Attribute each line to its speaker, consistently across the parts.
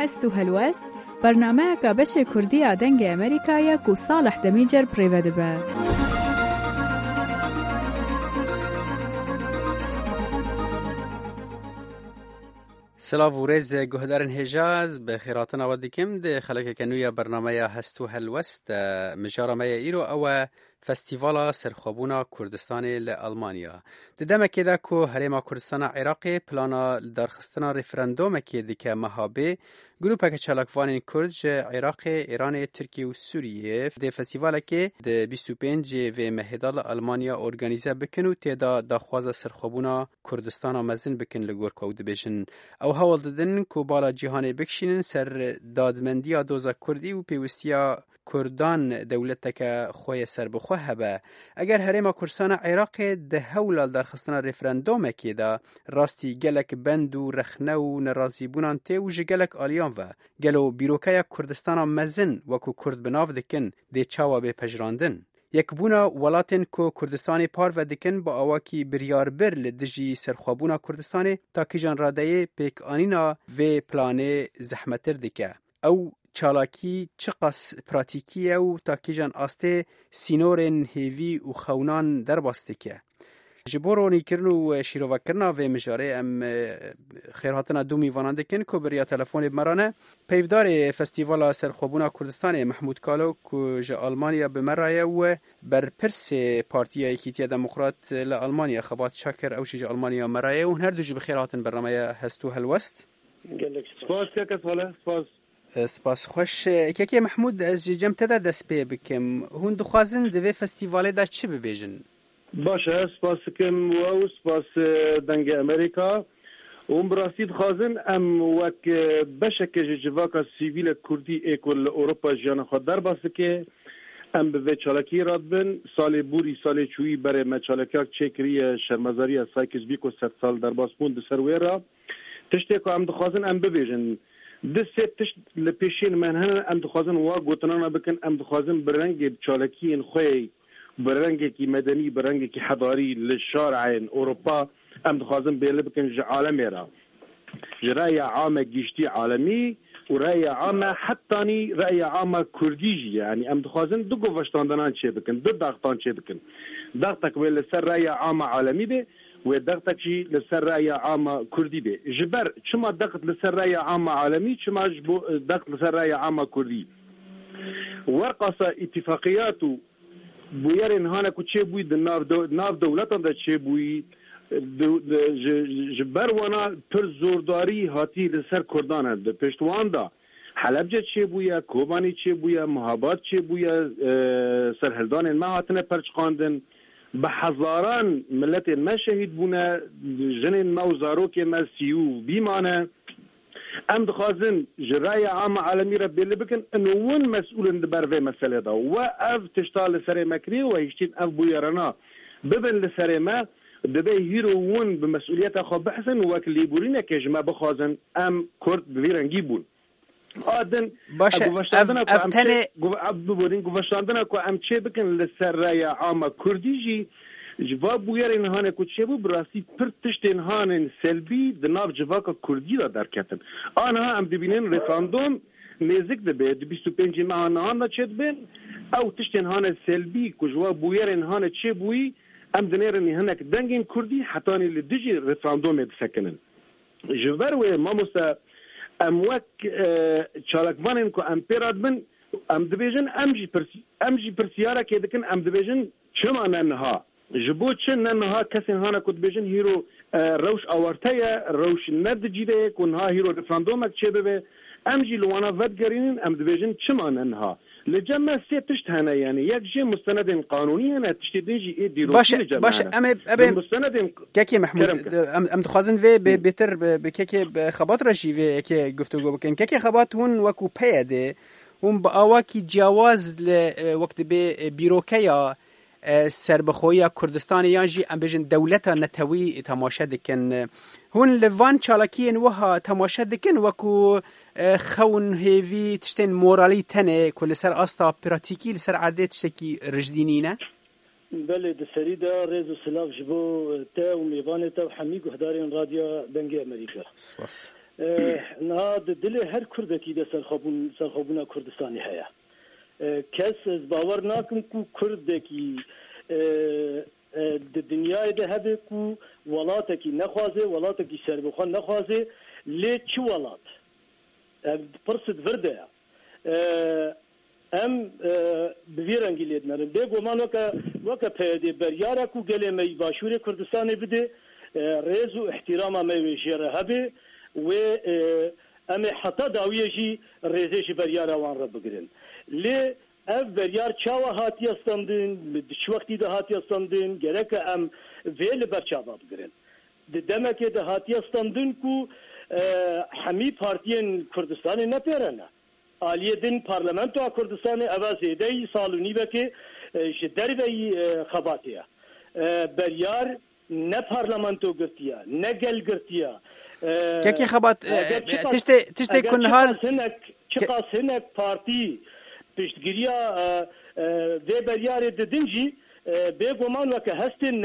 Speaker 1: هست و هلوست برنامه که بش کردی آدنگ امریکایی که صالح دمیجر پریوده به.
Speaker 2: سلاو و ریز گهدارن هجاز به خیراتن آوادی کم ده خلق کنوی برنامه هستو هلوست مجارمه ایرو او فستیوالا سرخوابونا کردستان لألمانیا. ددمه که ده که هریما کردستان عراقی پلانا درخستنا ریفرندومه که دیگه مهابه گروپه که چلاکوان کرد عراق، ایران، ترکیه و سوریه ده فستیواله که ده 25 و مهدال آلمانیا ارگانیزه بکن و تیدا دخواز سرخوابونا کردستان مزن بکن لگور کود بشن او حوال دادن که بالا جهانی بکشینن سر دادمندی دوزا کردی و پیوستیا کردان دولت که خوی سر بخواه هبه. اگر هریما کردستان عراق ده هولال درخستان ریفرندومه که ده راستی گلک بند و رخنه و نرازی بونان تی و جگلک آلیان و گلو بیروکای کردستان مزن وکو کرد بناو دکن ده چاوا به پجراندن. یک بونا ولاتن که کردستانی پار و دکن با آواکی بریار بر لدجی سرخوابونا کردستانی تا که جان رادهی پیک آنینا و پلانه زحمتر دکه. او چالاکی چقاس پراتیکیه و تا که جان آسته سینورن هیوی و خونان در باسته که. جبورونی کرن و شیروا کرنا و مجاره ام خیرهاتنا دو میوانان دکن که بریا تلفون بمرانه پیفدار فستیوالا سرخوابونا کردستان محمود کالو که جا آلمانیا بمرایه و بر پرس پارتیا یکیتیا دموکرات لآلمانیا خبات شاکر اوشی جا آلمانیا مرایه و هر دو جی بخیرهاتن برنامه هستو هلوست.
Speaker 3: سپاس که کساله سپاس.
Speaker 2: سپاس خوش که محمود از جم تدا دست پی بکم هون دخوازن دوی فستیواله دا چی ببیجن؟
Speaker 3: باشه سپاس کم و سپاس دنگ امریکا و براستی دخوازن ام وک بشک جواکا سیویل کردی اکل اروپا جیان خود در باسه که ام به چالاکی راد بن سال بوری سال چویی بره مچالکاک چکری شرمزاری سایکس بیکو 100 سال در باسپون ده سرویرا تشتی که ام دخوازن ام ببیجن دسته تشت لپیشین من هن ام دخوازن وا گوتنانا بکن ام دخوازن برنگ چالکی خوی برنگ کی مدنی برنگ کی حضاری للشارع اوروبا ام دخوازن بیل بکن عالمی را رأي عامة جيشتي عالمي ورأي عامة حتى رأي عامة كرديجي يعني ام دخوازن دقو فشتاندنان چه بکن دو داغتان چه بکن داغتك وی لسر رأي عامة عالمي ده و داغتك جي لسر رأي عامة كردي ده جبر چما داغت لسر رأي عامة عالمي چما داغت لسر رأي عامة كردي ورقص اتفاقياتو بویرین هانه کو چه بوی ناف دولتان دا چه بوی جبر وانا پر زورداری هاتی لسر کردان هست پشتوان دا حلبجه چه بویا کوبانی چه بویا مهابات چه بویا سرهلدان ما هاتنه پرچقاندن به هزاران ملت ما شهید بونه جنین ما و زاروک ما سیو بیمانه ام دخوازن جرای عام عالمی را بیل بکن انو ون مسئولن دبر وی مسئله دا و اف تشتال لسر مکری و هشتین اف بویرنا ببن لسر ما دبی هیرو ون بمسئولیت خواب بحثن و وکل لیبورینه که جمع بخوازن ام کرد بویرنگی بون آدن
Speaker 2: باشه افتنه
Speaker 3: ببورین گوشتاندن که ام چه بکن لسر رای عام کردیجی جواب بویرین هانه کچه بو براستی پر تشتین هانن سلبی دناب جواکا کردی را در کتن آنها هم دبینن رفراندوم نزدیک دبه 25 ماه نهان چه دبن او تشتین هانه سلبی که جواب بویرین هانه چه بوی ام دنیرنی هنک دنگین کردی حتانی لدیجی رفراندوم دسکنن جوار و ماموسا ام وک چالکوانین که ام پیراد بن ام دبیجن امجی پرسیاره که دکن ام دبیجن چما ننها جبوت چن نها کسی هانا کد بیشن هیرو روش آورتایا روش ند جیده کنها هیرو رفراندومک چه ببه امجی لوانا ود گرینن ام دبیجن چما نها لجمع سه تشت هنا يعني یک جه مستند قانونی هنا تشت دینجی ای دیرو
Speaker 2: باشه ام مستند کی محمود ام دخوازن و بهتر بکی خبات رشی و کی گفتگو بکن کی خبات هون وکو پیاده هم با آواکی جواز وقت به بیروکیا سربخوی کردستان یانجی ام بیشن دولتا نتوی تماشا دکن هون لوان چالاکین وها تماشا دکن وکو خون هیوی تشتین مورالی تنه کل سر آستا پراتیکی لسر عاده تشتکی رجدینی نه؟
Speaker 4: بله دسری دا ریز و سلاف جبو تا و میوان تا و حمیق و هدارین رادیو دنگی امریکا
Speaker 2: سپاس
Speaker 4: نهاد دل هر کردکی ده سرخوبونا کردستانی هیا کس از باور ناکم کو کردکی د دنیای ده هبه کو ولاتکی نخوازه ولاتکی سربخوان نخوازه لی چی ولات پرسد ورده ام بویرنگی لید نرم بگو من وکا پیده بریاره کو گله می باشور کردستانی بده ریز و احترام می جره هبه و ام حتی داویه جی ریزش بریاره وان را بگرن لی ev beryar çava hatiye standın, şu vakti de hatiye standın, gerek em veli berçava bgirin. Demek ki de hatiye standın ku hemi partiyen Kurdistan'ı ne perene? Aliyedin parlamentoya Kurdistan'ı eva zedeyi saluni veki derveyi xabatiye. Beryar ne parlamento girtiya, ne gel girtiya.
Speaker 2: Keki xabat, tişte kunhal...
Speaker 4: Çıkas hinek parti پشتگیریا ده بریاره ددنجی به گمان و که هستن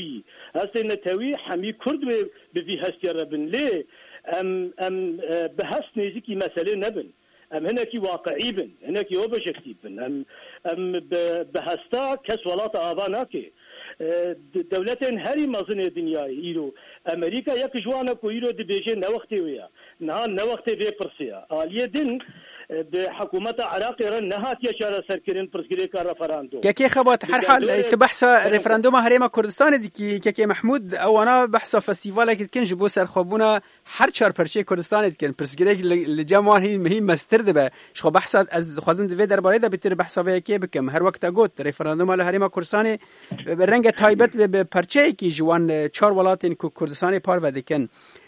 Speaker 4: نتوی همی کرد به وی هستی ربن لی ام به هست نزیکی مسئله نبن ام هنکی واقعی بن هنکی اوبجکتیو بن ام به هستا کس ولات آبا ناکه دولتین هری مازن دنیای ایرو امریکا یک جوانه کو ایرو دی بیجه نوقتی ویا نه وقتی به پرسیا آلیه دین به حکومت عراق رن نهات يشار سركرين برسكري كرفراندوم
Speaker 2: كي خبط هر حال تبحث ريفراندوم هريما كردستان دي كي محمود او انا بحث فستيفال كن جبو سرخوبونا هر چار پرچه كردستان كن برسكري لجماهر هي مسترده شخو بحث از خوازن دي درباره ده بتر بحث وكي بكم هر وقت اگوت ريفراندوم على هريما كردستان رنگ تايبت به پرچه كي جوان چار ولاتن كردستان پار ودكن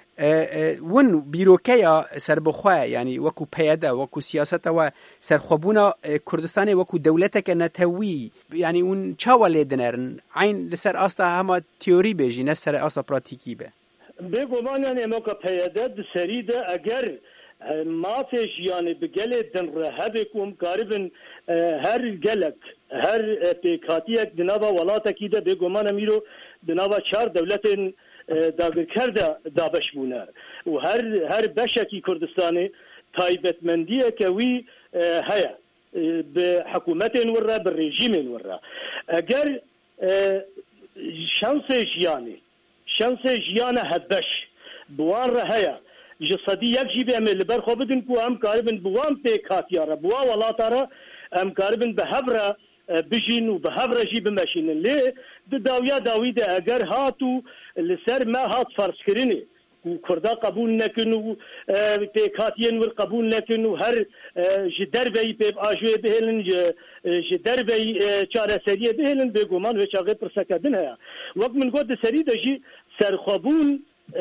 Speaker 2: ون بیروکیا سربخواه یعنی وکو پیاده وکو سیاست و سرخوبونا کردستان وکو دولت که نتوی یعنی اون چاوله دنرن عین لسر آستا همه تیوری بیجی نه سر آستا پراتیکی به
Speaker 4: بگو من یعنی موقع پیاده دسریده اگر ما فيش يعني بقلة دنرهب كوم قاربن هر قلق هر بكاتيك دنابا ولاتا كده بيقومانا ميرو دنابا چار دولتين داگر کرده دابش بونه و هر بشکی کردستانی تایبتمندیه که وی هیا به حکومت ورا به رژیم ورا اگر شانس جیانه هدش بوان را هیا جسدی یک جیبه عمل بر خوب بدن کو هم قاربن بوان به کاتیارا بوا ولاتارا هم قاربن به هبره بجين وبهبرجي بماشين ليه داويد اگر هاتو لسر ما هات فرض كريني وكردا قبول نكنو تكاتين والقبول نكنو هر جدربي بيب اجوي بهلن جدربي چاره سريه بهلن بگومان و چاغه پرسکدنها وقت من قد سري دجي سرخبون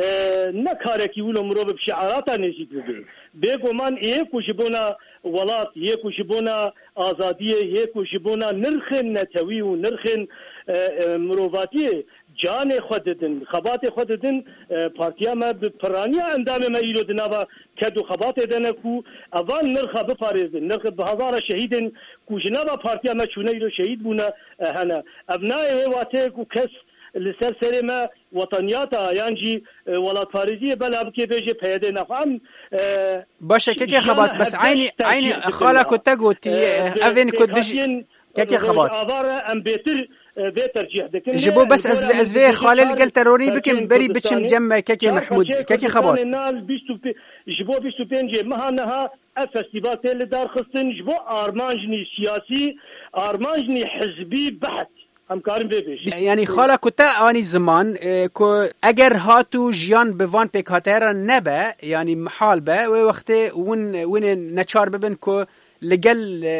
Speaker 4: نکارکی ولو مرو بشعارات نزيد بگومان ایکو جبونا ولات یکو جبونا آزادیه یکو جبونا نرخن نتوی و نرخن مروواتی جان خوددن خبات خوددن پارتیا ما پرانیا اندام ما ایرو دنابا کدو خبات دنکو اوان نرخ بپارزن نرخ بهزار شهیدن کو جنابا پارتیا ما چونه ایرو شهید بونا هنا ابنای واته کو کس لسر سر ما وطنياتا يعني ولا فارزيه بلا بكي بيجي بيدي نفهم
Speaker 2: باشه كيكي خبط بس عيني خالك تقوتي اذن كدجي كيكي خبط
Speaker 4: عباره ام بيتر جهدك
Speaker 2: جيبو بس ازفي خالل قال تروري بكم بري بتشم جم كيكي محمود كيكي خبط
Speaker 4: جيبو بيستو بينجي مهانها فستيفال تيل دار خصن جيبو ارمانجني سياسي ارمانجني حزبي بحت
Speaker 2: یعنی خاله کتا آنی زمان که اگر هاتو جیان بوان پیکاتر نبه یعنی محال به و وقتی ون نچار ببین که لگل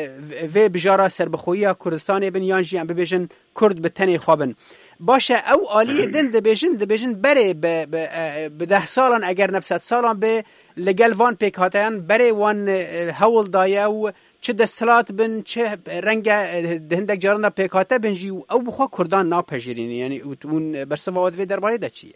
Speaker 2: و بجارا سربخویی کردستان بین یان جیان ببیجن کرد به تنی خوابن باشه او آلی دن دبیجن بره به 10 سالان اگر 900 سالان به لگل وان پیکاتران بره وان هول دایه و چه دستلات بن چه رنگ هندک جارنا پیکاته بنجی او بخوا کردان ناپذیرین یعنی اون برسواد و درباره ده چیه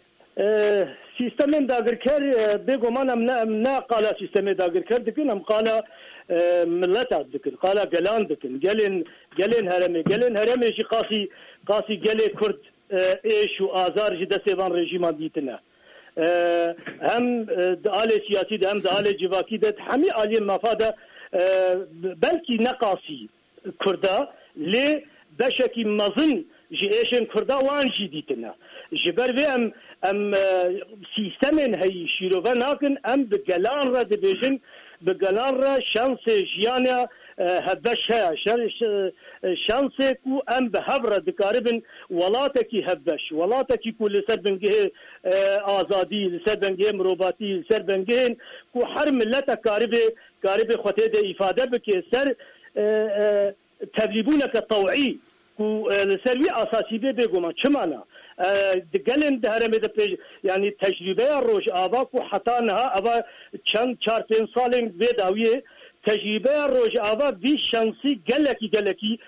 Speaker 4: سیستم داگرکر بگو منم نه قالا سیستم داگرکر دکنم قالا ملت دکن قالا گلان دکن گلین هرمی شی قاسی گلی کرد ایش و آزار جی دستیوان رژیمان دیتنه هم دال سیاسی ده هم دال جواکی ده همی آلی مفاده بلکی نقاسی کرده لی بشکی مزن جیشن کرده وان جدیدنا جبر و ام سیستمن هی شیروه ناکن ام بگلان را دبیجن بگلان را شانس جیانا هبش ها شانس کو ام بهبره دکاربن ولاتکی هبش ولاتکی کو لسر بنگه آزادی لسر بنگه مروباتی لسر بنگه کو هر ملت کارب خطه ده افاده بکه سر تبلیبونک طوعی کو لسروی اساسی بگوما چمانا دگلن دهرمه ده یعنی تجربه روش آوا کو حتا نها آوا چند 4-5 سالن بداویه تجربه روش آوا بی شانسی گلکی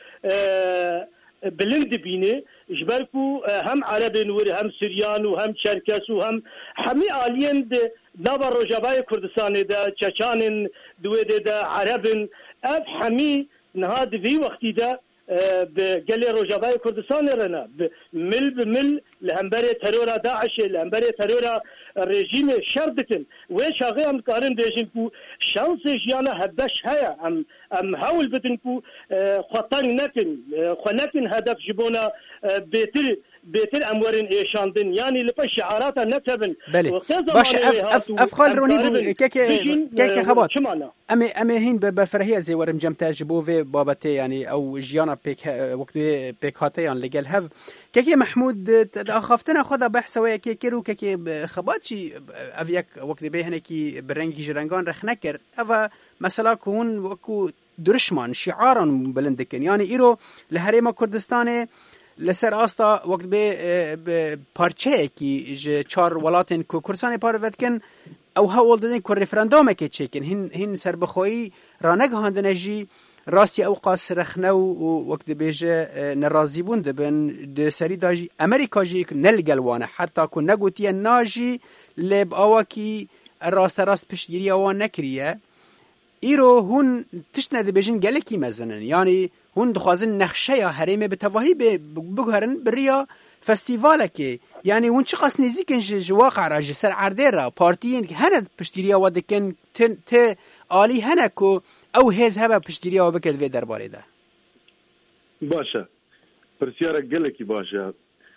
Speaker 4: بلند بینه جبرکو هم عربن و هم سریان و هم چرکس و هم همی آلین ده نوا روجابای کردستان ده چچانن دویده ده عربن اف همی نهاد وی وقتی ده بقال روجابای کردستان رنا مل بمل لهمبري ترورا داعش لهمبري ترورا رژیم شردکن و شاغي ام قارن بيجن کو شانس جيانا هدش هيا ام هاول بدن کو خطان نكن هدف جبونا بيتر امورن ايشاندن يعني لبا شعارات نكتبن
Speaker 2: باش افخال روني كيك خبط امي هين بفرهيه زي ورم جمتا جبوفي بابتي يعني او جيانا بيك وقت بيك هاتيان لقال هف كيكي محمود اخافتنا خذا بحث ويا كيكيرو كيكي خباتشي افيك وقت بهنكي برنجي جرنگان رخنكر اف مثلا كون وكو درشمان شعارا بلندكن يعني ايرو لهريما كردستان لسر آستا وقت به پارچه کی ج 4 ولاتن کو کردستان پاروتکن او هول دادن کو رفراندوم کی چکن هن سر بخوی رانگ هاندنجی راستی او قاس رخنو وقت بهجه نرازی بون دبن د سری داجی امریکا جی نلگلوانه حتی کو نگوتی ناجی لب اواکی راس پشگیری اوان نکریه ایرو هون تشنه دبیجن گلکی مزنن یعنی هون دخوازن نخشه یا حریمه به تواهی بگهرن بریا فستیواله که یعنی هون چه قص نزیکن جواقع را جسر عرده را پارتیین هند پشتیریا و دکن ته آلی هنه که او هز هبه پشتیریا و بکرد وی درباره ده
Speaker 3: باشه پرسیاره گلکی باشه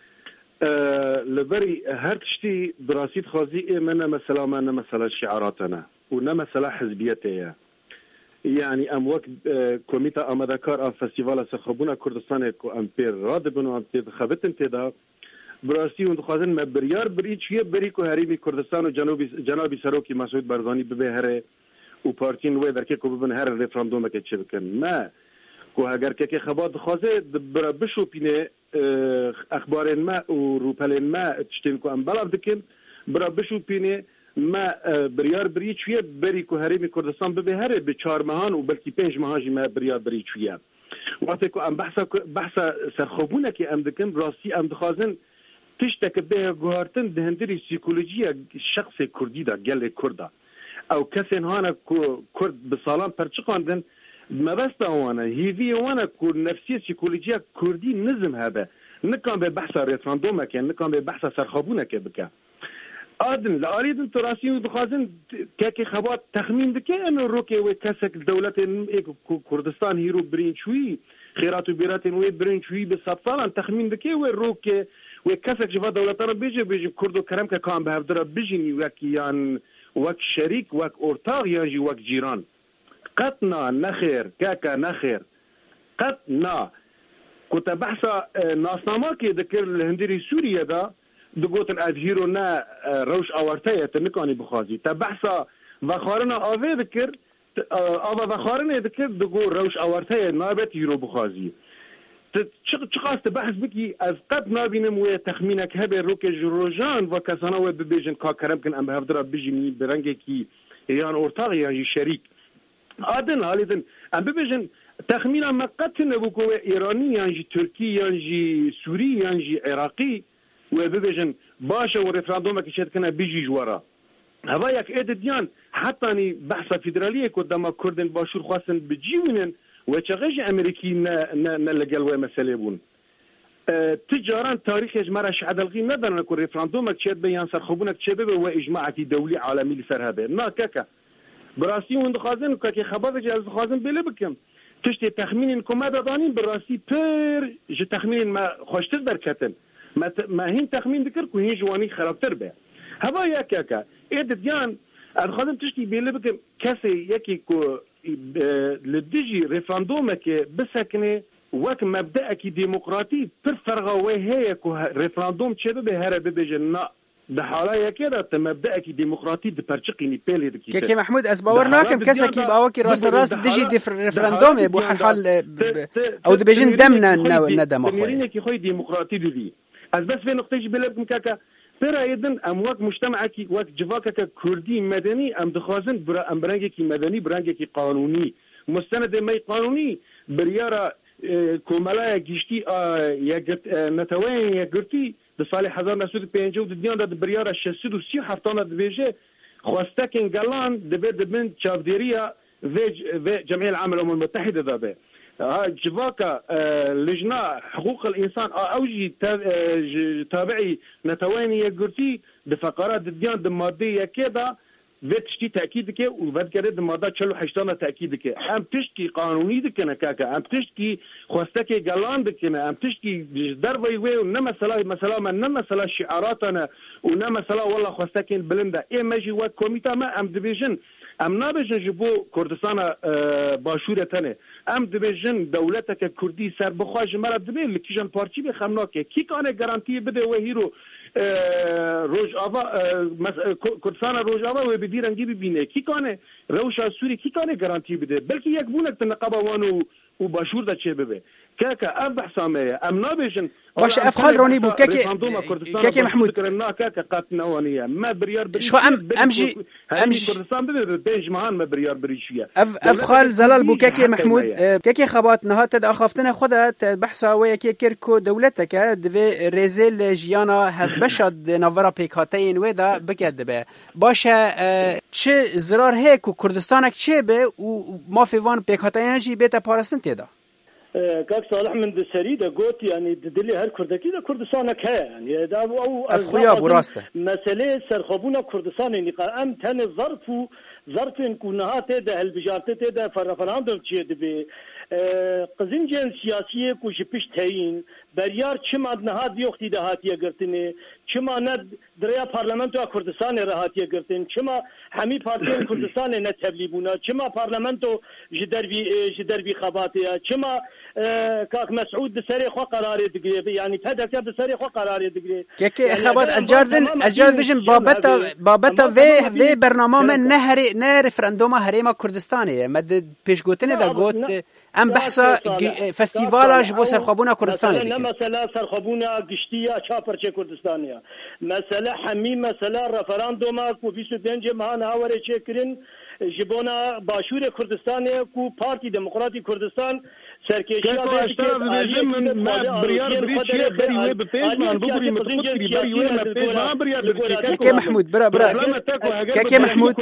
Speaker 3: لبری هر تشتی دراسید خوازی من مثلا شعاراتنا و نه مثلا حزبیته يعني ام وقت كوميتا امدكار ام فستيفال سخبونا كردستان كو امبير رادبن ام خبتن تدا براسي وندخازن مبريار بريچيه بريكو هريمي كردستان وجنوبي سروكي مسعود برزاني ببهره و پارتين و دركه كو ببن هر ريفراندوم كه چبكن ما كو اگر كه خبات خازه بشو بينه اخبارن ما و روپلن ما تشتين كو ام بلاف دكن بشو بينه ما بریار بریچیه بری که هرمی کردستان ببهره به 4 ماهان و بلکی 5 ماهان ما بریار بریچیه وقتی که ام بحث سرخوبونه که ام دکن راستی ام دخوازن تشتک به گوهرتن دهندری سیکولوژی شخص کردی دا گل کرده او کسی هانا کرد بسالان پرچقاندن مبسته وانا هیوی وانا که نفسی سیکولوژی کردی نظم هبه نکان به بحث رفراندوم که نکان به بحث سرخوبونه که بکه آدم لآريد تراسي ودخازن كاكي خبات تخمين دكي انه روكي وكاسك الدولة كردستان هيرو برين شوي خيراتو بيراتين وي برين شوي بالصفصال تخمين دكي وروكي وكاسك جفا دولة بيجي كردو كرم كان بهفدر بيجيني وكي يعني وك شريك وك اورتاغ يجي وك جيران قطنا نخير كاكا نخير قطنا كنت بحثا ناسنامه كي ذكر الهندري سوريا دا دقوت الأدهيرو نا روش أورتاية تنكاني بخازي تبحثا وخارنا آوه ذكر آوه وخارنا ذكر دقو روش أورتاية نابت هيرو بخازي چقاست بحث بكي از قد نابينم ويا تخمينك هبه روكي جروجان وكسانا وببيجن كاكرم كن ام بهفدرا بيجني برنگه كي يان اورتاغ يان شريك آدن هاليدن ام ببيجن تخمينا مقت نبوكو ايراني يان تركي يان سوري يان عراقي وببيجن باشا ورفراندوم كشت كنا بيجي جوارا هوا يك ادديان حتى اني بحث فيدراليه قدام كردن باشور خاصن بجيونن وچغش امريكي نلقل و مساله بون تجاران تاریخش مرش عدالغی ندارن که رفراندومک چید به یا سرخوبونک چید به و اجماعاتی دولی عالمی لسر هبه نه که براسی اون دخوازن که خبرش از دخوازن بله بکم تشتی تخمین که ما دادانیم براسی پر ج تخمین ما خوشتر درکتن ما هین تخمین دکر که هین جوانی خرابتر به هوا یا که اید دیان ادخوازن تشتی بله بکم کسی یکی که لدیجی رفراندومه که بسکنه وقت مبدأ کی ديمقراطي پر فرغه هي کو رفراندوم چه به هر به جنا ده حالا كده مبدأ کی ديمقراطي د پرچقيني پيل دکی
Speaker 2: که محمود از باور ناکم کسی کی باوکی راست دیجی رفراندوم بو هر حال او د بجن دم ندم
Speaker 3: خو کی خو ديمقراطي دي از بس في نقطه بلبكم كاكا برايدن امواك مجتمع کی وقت جواكا كردي مدني ام دخوازن ام برانگي کی مدني برانگي کی قانوني مستند مي قانوني برياره کوملا گشتی نتوان یگرتی د سال 1950 د دیان د بریار 637 د بیجه خواسته کن گلان د بن چاوديريا و جمعيه العمل الامم المتحده دابه جواكا لجنه حقوق الانسان اوجي تابعي نتوان یگرتی د فقرات د دیان د ماده كده وتشتي تاكيد كي وبعد كده الموضوع تشلو حشتنا تاكيد كي ام تشكي قانوني دكنا كاكا ام تشكي خوستكي جلان دكنا ام تشكي دربي وي ونما مثلا نما مثلا شعاراتنا ونما مثلا والله خوستكي بلندا اي ماجي وات كوميتا ما ام ديفيجن ام نابجن جبو كردستان باشورتنه ام ديفيجن دولتك كردي سر بخواج مرد دبي لكيجن بارتي بخمناكي كي كان جارانتي بده وهيرو روجاوا کردستان روجاوا و بدیرنگی ببینه کی کانه روشا سوری کی کانه گارانتی بده بلکه یک بونک تنقبه وانو و باشور دا چه ببه كاكا ام بحسامه ام نابجن
Speaker 2: واش افخال روني بو كاكي محمود
Speaker 3: كاكا قاتنوانيه ما بريار
Speaker 2: شو امجي
Speaker 3: كردستان بيج مهان ما بريار بريشيه
Speaker 2: افخال زلال بو كاكي محمود كاكي خبات نهات اخافتنا خدها بحثا وياكي كيركو دولتك دفي ريزيل جيانا هفبشد نافرا بيكاتين ودا بكدبه باشه چه زرار هيك كردستانك چه به و ما فيوان بيكاتين جي بيتا بارستن تيدا
Speaker 4: كاك صالح من دسري دا قلت يعني دلي هر كردكي دا كردستانك هي يعني دا او
Speaker 2: افخويا براسته
Speaker 4: مساله سرخبونا كردستان يعني قام تن ظرف كونهات دا البجارته دا فرفراندوم چه دبي قزنجن سیاسیه کو جپش تاین بریار چما نهاد یوختی دهاتیه گرتنه چما ند دریا پارلمانتو کردستان راحتیه گرتن چما همی پارتی کردستان نه تبلیغونا چما پارلمانتو جدربی خباتیا چما کاک مسعود دسری خو قرار دگری یعنی تدک دسری خو قرار دگری
Speaker 2: که خبات اجاردن بابتا و برنامه من نه رفراندوم هریما کردستانه مد پیشگوتنه دا گوت ام بحثا فستیوالاش بو سرخوبونا کردستانه
Speaker 4: نه مثلا سرخوبونا گشتیا چاپرچه کردستانیا مثلا همین مثلا رفراندوم کو 25 ماه هاوره چکرین جبونا باشور کردستان کو پارتی دموکراتی کردستان سرکشی
Speaker 3: من بريار بريشيه بري به پیش من بگوری متفکری بري من پیش من بريار بريشيه
Speaker 2: كاكي محمود برا كاكي محمود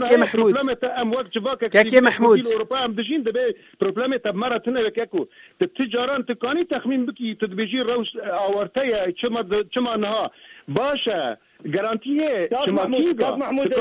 Speaker 2: كاكي محمود
Speaker 3: اوروبا ام دجين دبي بروبلم تب مرتنا كاكو تجاران تكاني تخمين بكي تدبيجي روش اورتيا چما نها باشه گارانتیه شما کیگا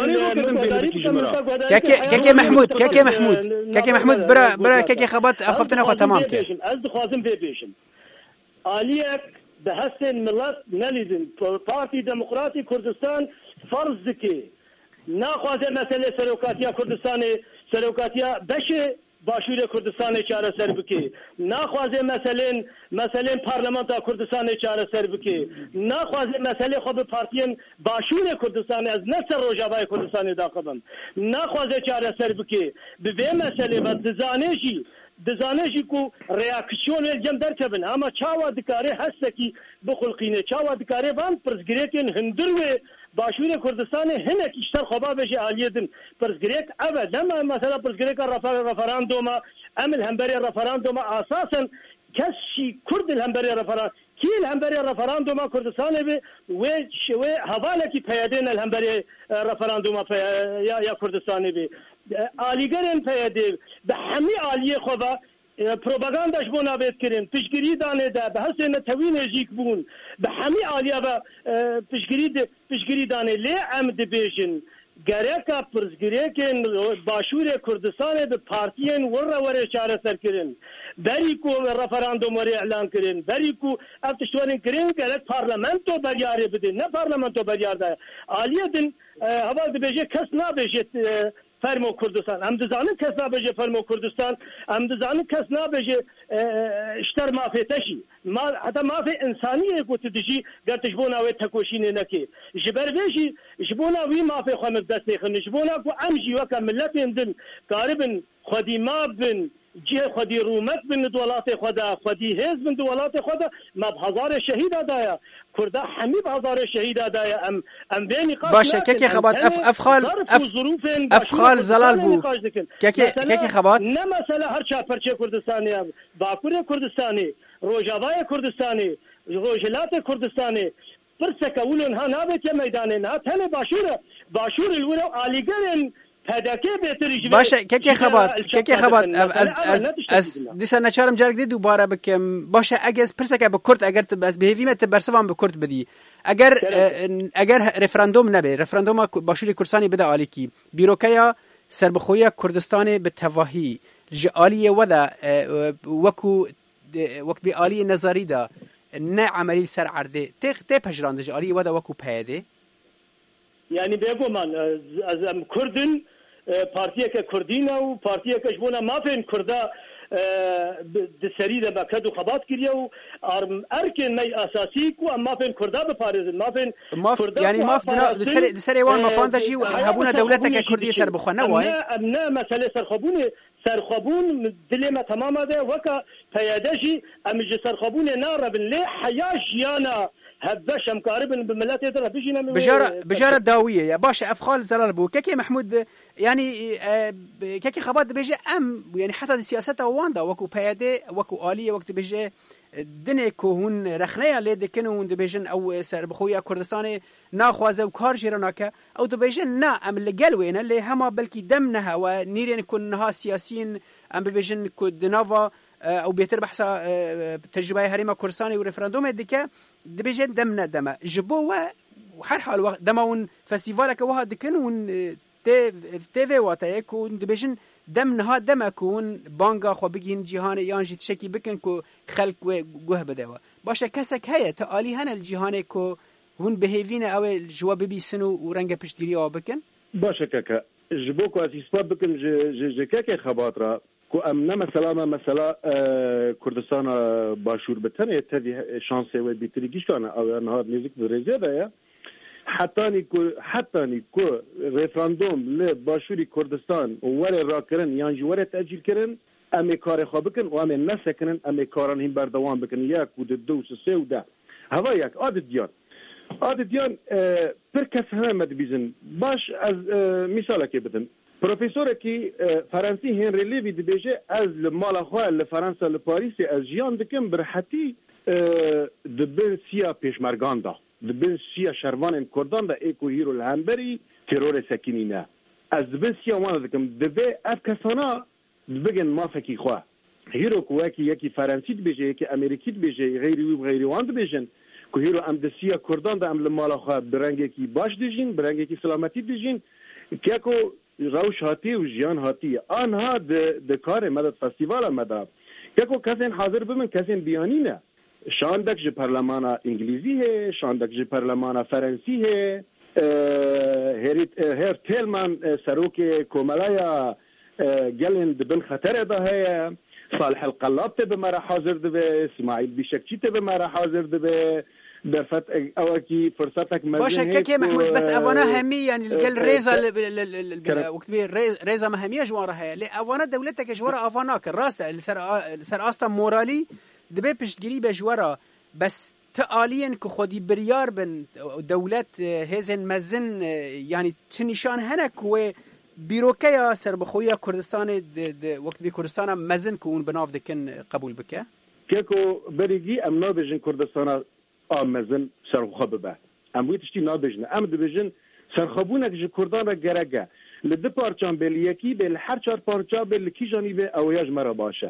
Speaker 2: كاكي محمود برا كاكي خبط اخفتنا خو تمام
Speaker 4: كي از خوازم بيشم عليك بحسن ملت نليدن بارتي ديمقراطي كردستان فرض كي ناخذ مساله سلوكاتيه كردستان سلوكاتيه بشه باشور کردستان چاره سر بکی ناخوازه مثلا پارلمان کردستان چاره سر بکی ناخوازه مسئله خود پارتیان باشور کردستان از نصر روجاوای کردستان داخبن ناخوازه چاره سر بکی به مسئله و دزانشی کو ریاکشن الجم درکبن اما چاوا دکاره هستکی بخلقینه چاوا دکاره وان پرزگریکن هندروه باشور کردستان هنک اشتر خبا بشه عالیدن پرزگریک اول لما مثلا پرزگریک رفراندوم عمل همبری رفراندوم اساسا کسی کرد الهمبری کی الهمبری رفراندوم کردستان به و حواله کی پیادین الهمبری رفراندوم یا کردستان به عالیگرن پیاده به همه عالیه خدا پروپاگانداش بو نابید کرن پشگیری دانه ده به حسن توین جیک بون به همی آلیا به پشگیری دانه لی عمد بیشن گرکا پرزگریکن باشور کردستان به پارتیین ور چاره سر کرن بری کو رفراندوم ور اعلان کرن بری کو افتشورین کرن گرک پارلمانتو بریاره بده نه پارلمانتو بریار ده آلیا دن هوا ده بیشه کس نبیشه فرمو کردستان هم دزانم کس نبیشه فرمو کردستان هم دزانم کس نبیشه اشتر مافیتشی ما حتی مافی انسانیه کو تدشی گرتش بونا و تکوشینه نکی جبر بیشی جبونا وی مافی خو مبدس نخن جبونا کو امجی وک ملت اندن قاربن خودی ما بن جه خودی رومت بن دولات خدا خودی حزب بن دولات خدا ما بهزار شهید دایا کرده همی بهزار شهید دایا ام بینی قاش
Speaker 2: باشه که خبات افخال زلال بو که خبات
Speaker 4: نه مثلا هر چا پرچه کردستانی باکور کردستانی روجاوای کردستانی روجلات کردستانی پرسکه اولون ها نابت میدانه نه تنه باشور الولو آلیگرن
Speaker 2: باشه که خبات از دیسا نچارم جارک دی دوباره بکم باشه اگه پرسکه به کرد اگر بس بهویمت برسوام به کرد بدی اگر رفراندوم نبه رفراندوم باشور کردستانی بده عالی کی بیروکیا سربخوی کردستان به تواهی جالی ودا وکو وقت بی عالی نظری دا نه عملی سر عرده ته پجراند جالی ودا وکو پیاده
Speaker 4: یعنی بگو من از کردن پارتیه که کردینه و پارتیه که جبونا مافین کرده دسری ده بکد و خبات کریه و ارکن می اساسی کو اما مافین کرده بپارزن مافین
Speaker 2: یعنی ماف دسری وان مافان داشی و هبونه دولته که کردی سر بخونه وای
Speaker 4: نه مسئله سرخابون دلما تماما ده وکا پیادشی امیج سرخابون ناربن لی حیاش یانا هذاش مقاربن بملات يدرها بيجينا
Speaker 2: بجارة داوية يا باشا أفخال زلال بو كيكي محمود يعني كيكي خبات بيجي يعني حتى السياسة واندا وكو بيادة وكو آلية وقت بيجي دنيكو هون رخنيا اللي دكنو هون دبيجن أو سر بخويا كردستاني ناخوازه وكار جيراناكا أو دبيجن نا أم اللي قالوين اللي هما بلكي دمنها ونيرين كونها سياسيين أم بيجن كودنافا او بيتر بحثا تجربه هريمه كردستاني وريفراندوم ديكا دبيجن دمنا دما جبوا وحر حال وقت دماون فستيفالك وها دكنون تي واتايكون دبيجن دمنها دمكون بانغا خو بگين جهان يانجي تشكي بكن كو خلق وجه بدوا باشا كسك هيا تالي هنا الجهان كو هون بهيفينا او الجواب بيسنو ورنگه پشتيري او بكن
Speaker 3: باشا كاكا جبوكو اسباب بكن جكاكا خباطرا کو امنا مثلا کردستان باشور بتنه تدی شانس و بیتریگیش کنه او نهار نزدیک به رزیده حتی نیکو رفراندوم ل باشوری کردستان ور را کردن یعنی ور تأجیل کردن امی کار خواب بکن و امی نسکنن امی کاران هم بردوام بکن یک و دو سه و ده هوا یک عادت دیان پر کس همه مد بیزن باش از مثال که بدن پروفیسور کی فرانسی هنری لیوی دبیجه از مال خواه لفرانسا لپاریس از جیان دکم برحتی دبن سیا پیشمرگان دا دبن سیا شروان کردان دا ایکو هیرو الهنبری ترور سکینینه از دبن سیا وانا دکم دبه اف کسانا دبگن مافکی خواه هیرو کواکی یکی فرانسی دبیجه یکی امریکی دبیجه غیری و غیری وان دبیجن که هیرو ام دسیا کردان دا ام لمال خواه برنگی کی باش دیجین برنگی کی سلامتی دیجین که کو روش هاتی و جیان هاتی آنها د کار مدد فستیوال مدد که کسین حاضر بمن کسین بیانی نه شاندک جه پرلمان انگلیزی ہے شاندک جه پرلمان فرانسی ہے هر تیلمان سروک کوملایا گلن دبن خطر ده ہے صالح القلاب ته بمرا حاضر ده اسماعیل بیشکچی ته بمرا حاضر ده درفت اوکی فرصتك
Speaker 2: باشه كي محمود بس اوانا همي يعني القل ريزا وقت ريزا مهميه جوارها لي اوانا دولتك جوارا افاناك الراس سر اصلا مورالي دبي بشتغري بجوارا بس تعاليا كخدي بريار بن دولت هزن مزن يعني تنشان هنك و بيروكيا سر بخويا كردستان وقت بكردستان مزن كون بناف دكن قبول بك
Speaker 3: كيكو بريجي امنا بجن كردستان آمزن سرخواب به. امویتشتی نابجن. ام دبجن سرخوابونک ج کردان را گرگه. لده پارچان بل یکی بل هر چهار پارچا بل کی جانی به اویاج مرا باشه.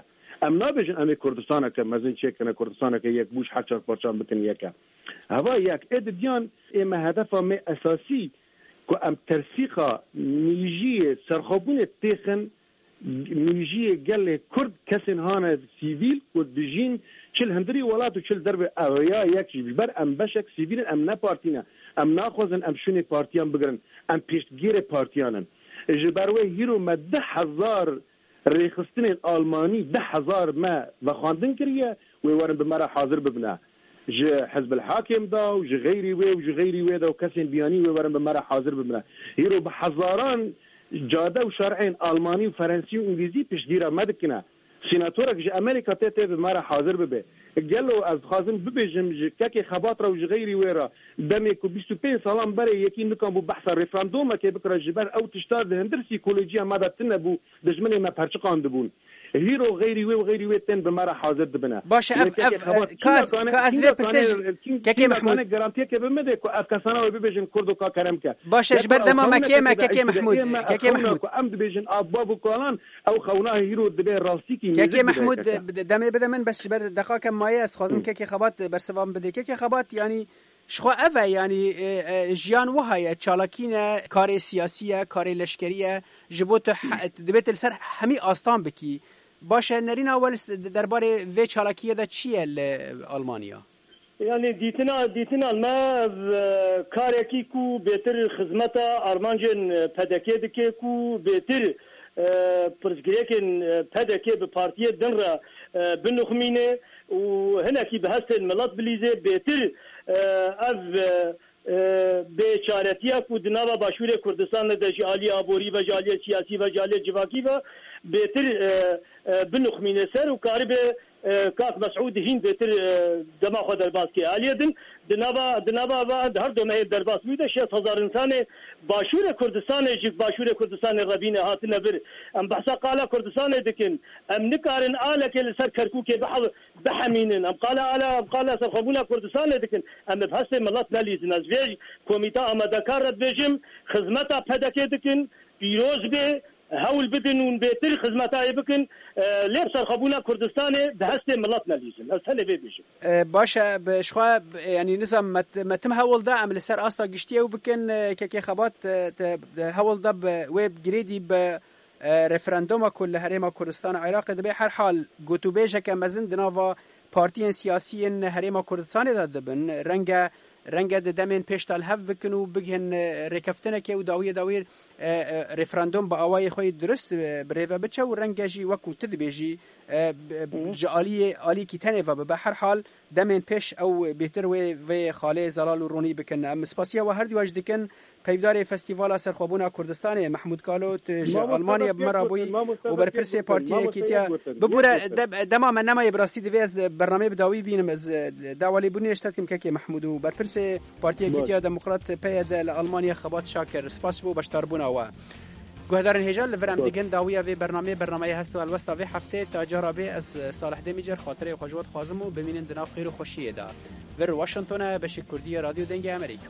Speaker 3: ام نابجن ام کردستان که مزن چه کنه کردستان که یک بوش حچر پرچان بکن یک هوا یک ادیان ام هدف ام اساسی که ام ترسیقا نیجی سرخابون تخن نیجی گل کرد کسین هان سیویل کرد بجین چل هندری ولات و چل درب اویا یکی بر ام بشک سیویل ام نه پارتینا ام ناخوزن ام شونی پارتیان بگرن ام پیشتگیر پارتیانن جبروه هیرو ما 10,000 ریخستن آلمانی 10,000 ما و خواندن کریه و ورن بمرا حاضر ببنا ج حزب الحاكم دا و ج غیری و ج غیری و دا و کسین بیانی و ورن بمرا حاضر ببنا هیرو بحزاران جاده و شرعین آلمانی و فرانسی و انگلیزی پیشگیره مدکنه سیناتورک ج امریکا ته بمرا حاضر ببه قالو از خازن ببجم كاكي خباطره وغيري ويرا دمي كو 25 سالان بري يكين نكم بو بحث ريفراندوم كي بكره جبر او تشتاد هندر سيكولوجيا ماذا تنبو دجمني ما برشقان دبون هيرو غيري وغيري وتن بمره حاضر دبنا
Speaker 2: باش كاس برسج كاكي محمود
Speaker 3: جارانتي كي بمده كو افكاسانا وبيجن كردو كا كرمكا
Speaker 2: باش جبر دما مكيما كاكي محمود
Speaker 3: ام بيجن ابابو كولان او خوناه هيرو دبي راستيكي
Speaker 2: كاكي محمود دمي بدا من بس جبر دقائق مايه از خازم كاكي خبات برسوام بده كاكي خبات يعني شخو اوه يعني جيان وهاي چالاكينه كاري سياسيه كاري لشكريه جبوت دبيت السر همي آستان بكي باشه نرين اول درباره و چالاكيه دا چیه المانيا
Speaker 4: يعني ديتنا ما كاريكي كو بيتر خدمتا ارمانجن پدكي دكي كو بيتر پرزگريكن پدكي بپارتيه دنرا بنخمينه وهنا كي بحث الملات بليزه بيتر از بیچارتیا کو دناوا باشور کردستان د جالی ابوری و جالی سیاسی و جالی جواکی و بهتر بنخمینه سر و قارب کاک مسعود هند بهتر دما خو درباس کی الیدن دناوا و هر دومه درباس میده 6000 انسان باشور کردستان جک باشور کردستان ربینه هاتنه بر ام بحثا قال کردستان دکن ام نکارن آله که سر کرکوک بحمینن ام قال سر خبونا کردستان دکن ام بحث ملت نلیزن از ویج کمیته آمادکار رد بجم خدمتا پدکه دکن پیروز به هول بدن و بهتر خدمتای بکن لیب سرخبونا کردستان دهست ملت نلیزن از هنه بيجم
Speaker 2: باشه بشخوا يعني نظام متم هول ده عمل سر اصلا گشتیه و بکن که خبات هول ده ويب جريدي ب رفراندوم كل هريما كردستان عراق ده به هر حال گوتو بیجه که مزن دناوا پارتیین سیاسیین هريما كردستان ده دبن رنگ دمین پیشتال هف بکن و بگهن رکفتنه که و داویر رفراندوم با آوای خوی درست بریوه بچه و رنگ جی وکو تدبیجی آلی کی تنه و به هر حال دمین پیش او بهتر و خاله زلال و رونی بکن ام سپاسیه و هر دیواج دکن پیودار فستیوال سرخوابونا کردستان محمود کالوت آلمانیا بمرابوی و برپرسی پارتی کیتیا ببوره دما من نمای براستی دوی از برنامه بداوی بینم از داوالی بونی اشتاتیم که محمود و برپرسی پارتی کیتیا دموکرات پید آلمانیا خبات شاکر سپاس بو بشتاربونا و گهدارن هجال لورم دیگن داویا و برنامه هست و الوستا و هفته تا جرابه از صالح دمیجر خاطره خوشوات خازم و ببینن دناف خیر و خوشیه دا ور واشنطن به شکردی رادیو دنگ امریکا.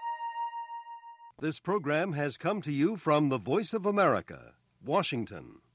Speaker 5: This program has come to you from the Voice of America, Washington.